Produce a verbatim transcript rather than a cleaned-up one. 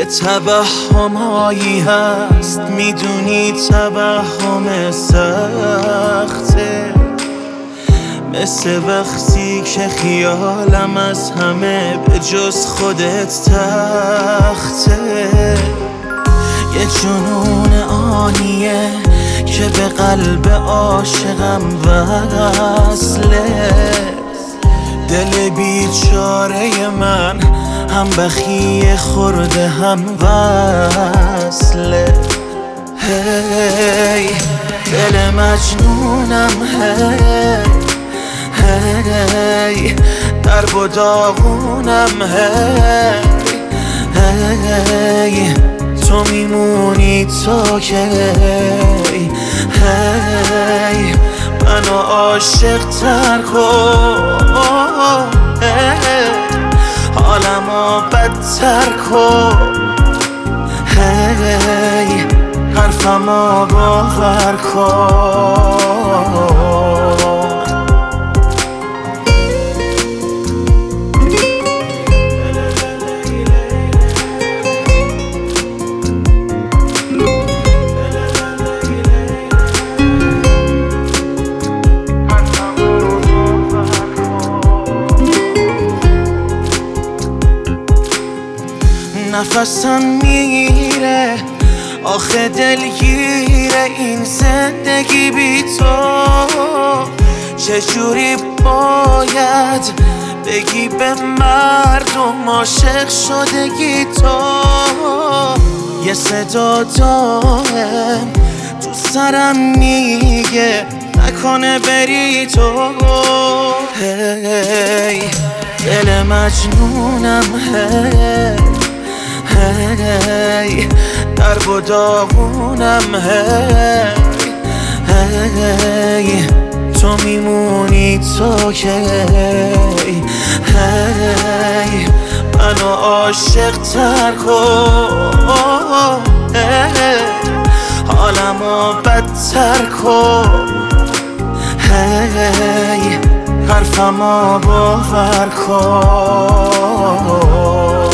توهمایی هست، میدونی توهم سخته، مثل وقتی که خیالم از همه به جز خودت تخته. یه جنون آنیه که به قلب عاشقم وصله، دل بیچاره من هم بخیه خورده هم وصله. هی دل مجنونم، هی هی درب و داغونم، هی هی تو میمونی تا که هی هی منو عاشق تر کن، حالمو بدتر کن، هی حرفمو باور کن. نفسم میره آخه دلگیره این زندگی بی تو، چجوری باید بگی به مردم عاشق شدگی تو؟ یه صدا دارم تو سرم میگه نکنه بری تو، هی دل مجنونم، هی هی درب و داغونم، هی هی تو میمونی تا که هی هی منو عاشق تر کن، حالمو بدتر کن، هی حرفمو باور کن.